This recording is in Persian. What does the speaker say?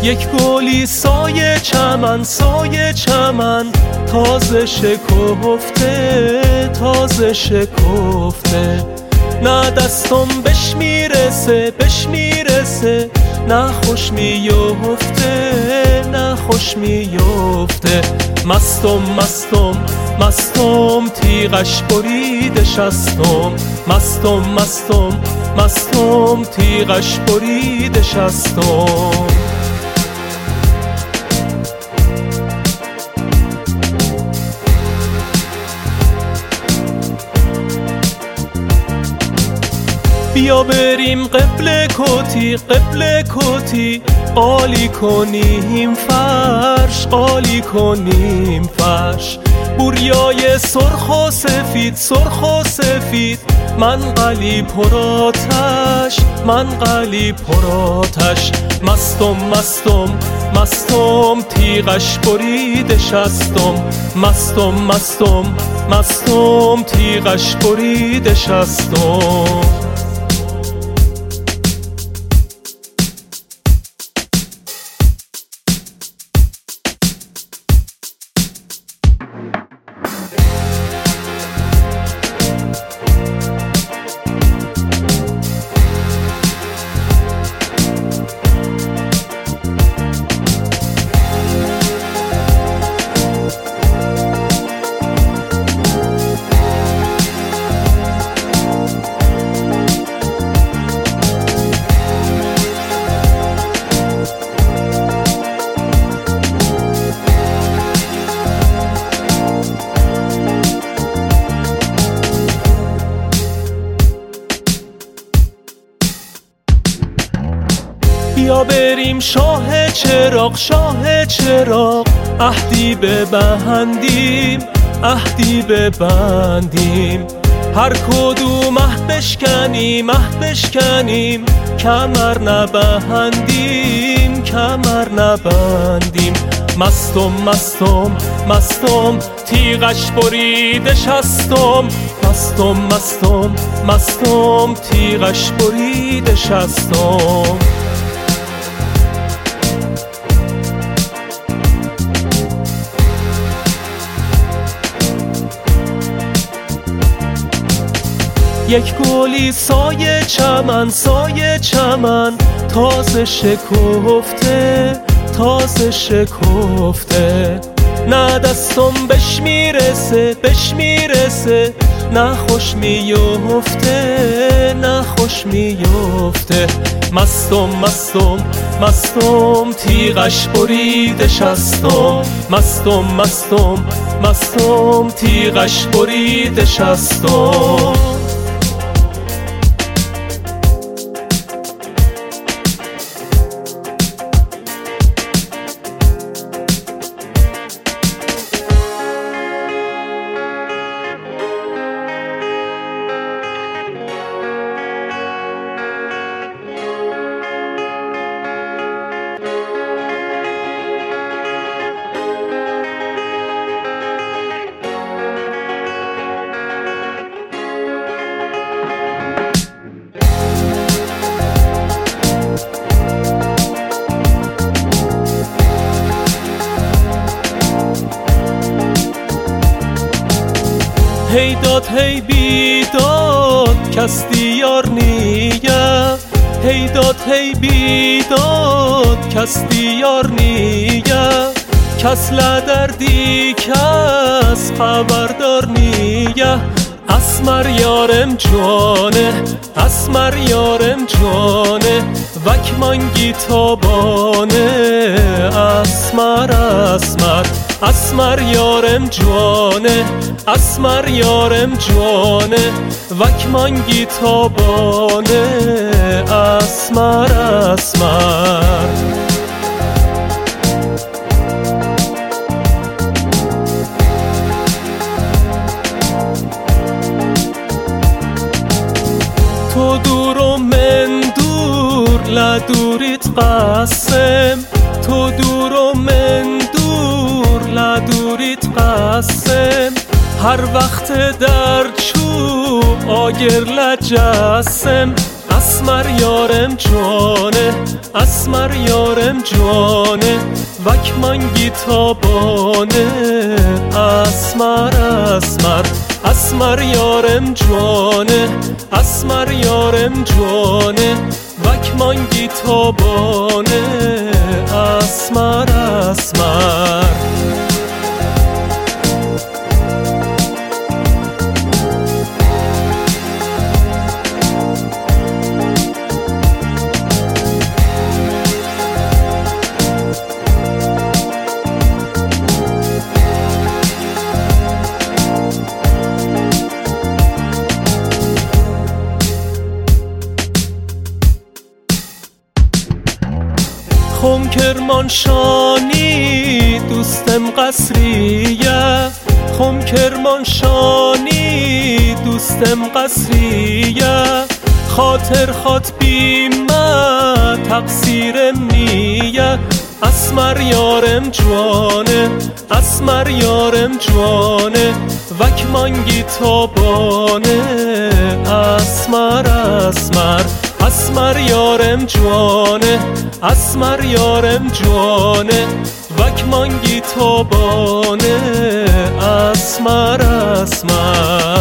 یک گلی سایه چمن، سایه چمن، تازه شکفته، تازه شکفته. نه دستم بهش میرسه، بهش میرسه، نه خوش میفته، نه خوش میفته. مستم مستم مستم، تیغش بریده شستم. مستم مستم مستم، تیغش بریده شستم. بیا بریم قبله کتی، قبله کتی، قالی کنیم فرش، قالی کنیم فرش. بوریای سرخ و سفید، سرخ و سفید، من قلی پراتش، من قلی پراتش. مستم مستم مستم، تیغش بریده شستم. مستم مستم مستم، تیغش بریده شستم. بیا بریم شاه چراغ، شاه چراغ، عهدی ببندیم، عهدی ببندیم. هر کدوم عهد بشکنیم، عهد بشکنیم، کمر نبندیم، کمر نبندیم. مستم مستم مستم، تیغش بریده شستم. مستم مستم مستم، تیغش بریده شستم. یک گلی سایه چمن، سایه چمن، تازه شکفته، تازه شکفته. نه دستم بهش میرسه، بهش میرسه، نه خوش میفته، نه خوش میفته. مستم مستم مستم، تیغش بریده شستم. مستم مستم مستم، تیغش بریده شستم. هی داد هی بیداد، کس دیار نیه. هی داد هی بیداد، کس دیار نیه. کس لدردی، کس خبردار نیه. اسمر یارم جانه، اسمر یارم جانه، وک مانگی تابانه. اسمر اسمر اسمر یارم جانه، اسمر یارم جانه، وک مانگی تابانه. اسمر اسمر تو دور و من دور، لدوریت قسم. تو دور و من دور، لدوریت قسم. هر وقت در چوب آگر لجسم. اسمر یارم جانه اسمر یارم جانه وک منگی تابانه اسمر اسمر اسمر یارم جانه اسمر یارم جانه وک منگی تابانه اسمر اسمر خم کرمانشانی دوستم قصریه خم کرمانشانی دوستم قصریه خاطر خات بیمه تقصیرم نیه اسمر یارم جوانه اسمر یارم جوانه وک منگی تابانه اسمر اسمر اسمر یارم جوانه اسمر یارم جوانه وک منگی تابانه اسمر اسمر